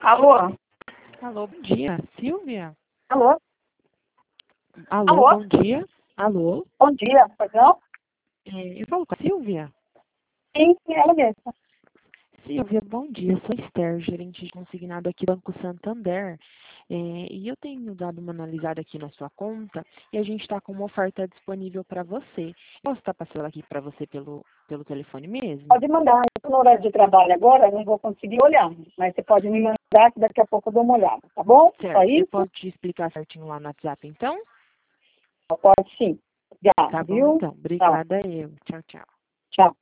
Alô? Alô, bom dia, Silvia? Alô? Alô, Alô? bom dia. Alô? Bom dia, perdão? Eu falo com a Silvia? Sim, ela mesma. Silvia, bom dia. Eu sou Esther, gerente de consignado aqui do Banco Santander. E eu tenho dado uma analisada aqui na sua conta e a gente está com uma oferta disponível para você. Posso estar passando aqui para você pelo telefone mesmo? Pode mandar. Eu estou no horário de trabalho agora, não vou conseguir olhar. Mas você pode me mandar que daqui a pouco eu dou uma olhada, tá bom? Só Certo. Eu isso? posso te explicar certinho lá no WhatsApp, então? Pode sim. Obrigada, Tá bom, viu? então. Tchau. Obrigada eu. Tchau, tchau. Tchau.